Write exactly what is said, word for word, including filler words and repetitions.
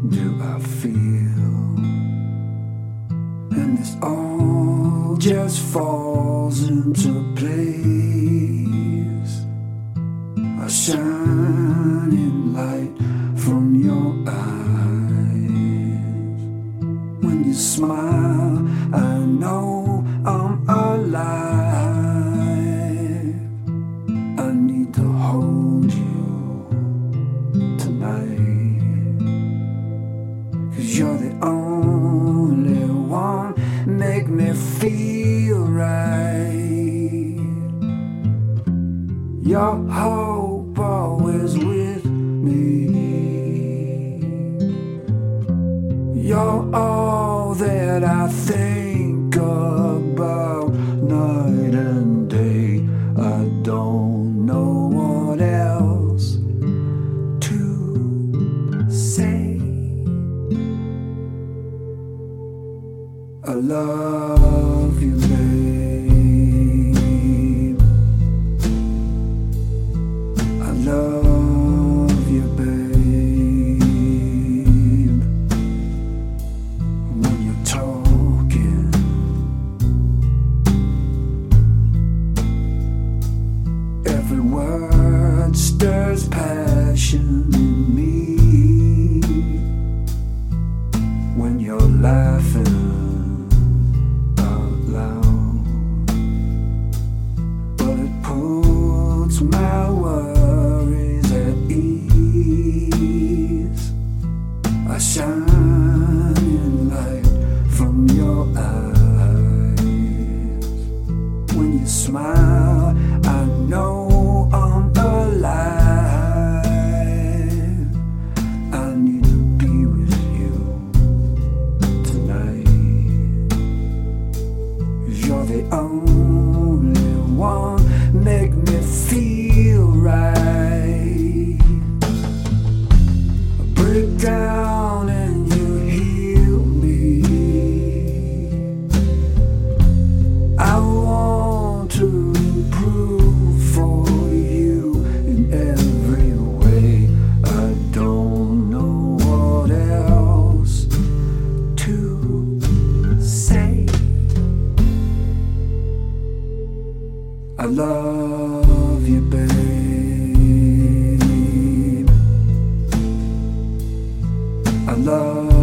do I feel? And this all just falls into place. A shining light from your eyes. When you smile, I know I'm alive. I need to hold you tonight, 'cause you're the only one, make me feel right. Your hope always with me. You're all that I think about night and day. I don't know what else to say. I love you, babe. I love you, babe. When you're talking, every word stirs passion in me. When you're laughing out loud, but it puts my worries at ease. A shining light from your eyes. When you smile, I know I'm alive. I need to be with you tonight. You're the only one, make me feel right. I break down and you heal me. I want to improve for you in every way. I don't know what else to say. I love you, babe. I love